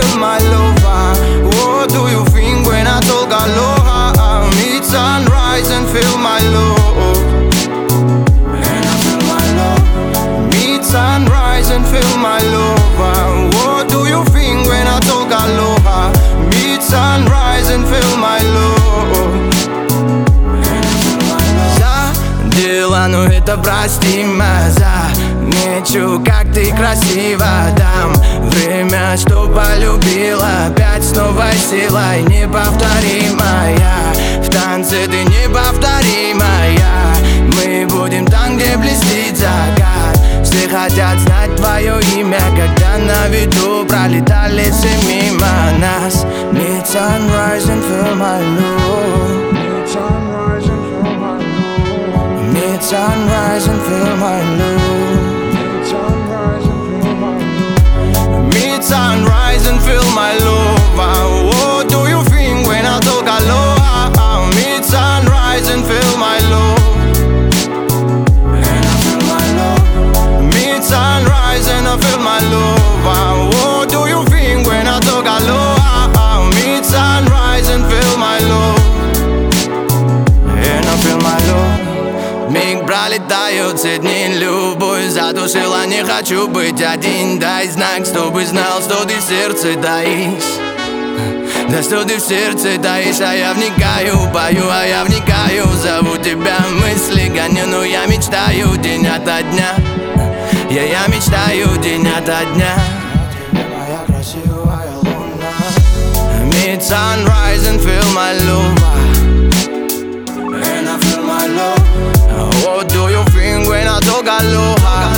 feel my lover. What do you think when I talk aloha? Meet sunrise and feel my love. And I feel my love. Meet sunrise and feel my lover. What do you think when I talk aloha? Meet sunrise and feel my love. Дела, но это простимо. Замечу, как ты красиво дам время, что полюбила. Опять с новой силой неповторимая. В танце ты неповторимая. Мы будем там, где блестит закат. Все хотят знать твое имя, когда на виду пролетали все мимо нас. Meet sunrise and feel my love. Meet sunrise and feel my love. Meet sunrise and feel my love. What do you think when I talk aloha? Meet sunrise and feel my love. And I feel my love. Meet sunrise and I feel my love. What do you think when I talk aloha? Meet sunrise and feel my love. And I feel my love. Миг пролетают все дни, любовь задушила, не хочу быть один. Дай знак, чтобы знал, что ты в сердце таишь. Да что ты в сердце таишь, а я вникаю, пою, а я вникаю. Зову тебя, мысли гоню, но я мечтаю день ото дня. Я мечтаю день ото дня. Моя красивая луна. Meet sunrise and feel my love. And I feel my love. What do you think when I talk aloha?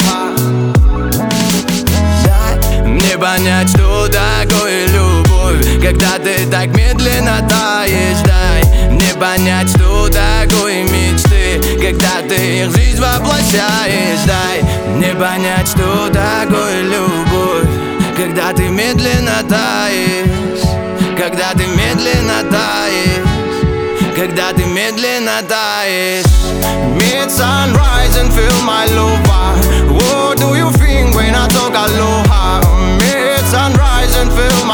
Дай мне понять, что такое любовь, когда ты так медленно таешь. Дай мне понять, что такое мечты, когда ты их в жизнь воплощаешь. Дай мне понять, что такое любовь, когда ты медленно таешь. Когда ты медленно таешь. Когда ты медленно таешь. Meet sunrise and feel my lover. What do you think when I talk aloha? Meet sunrise and feel